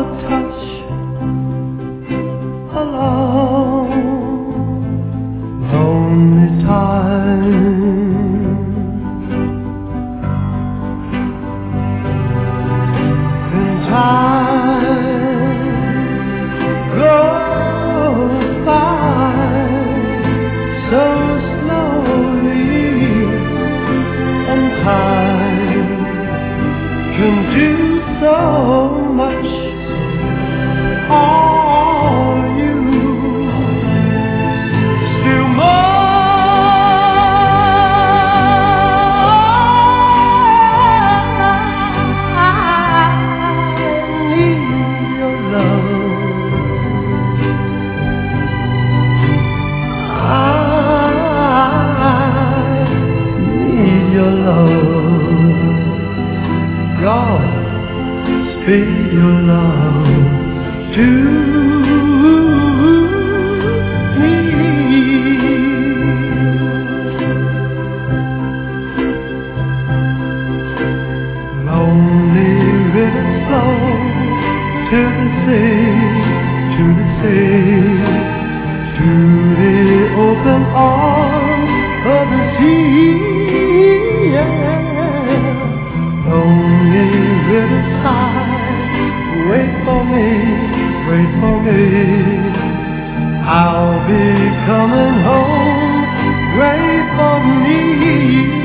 touch alone, lonely time. And time goes by so slowly, and time can do so much. Are you still mine? I need your love. I need your love. God, speed your love to me. Lonely rivers flow to the sea, to the sea, to the open arms of the sea. Lonely riverside, wait for me, wait for me. I'll be coming home, wait for me.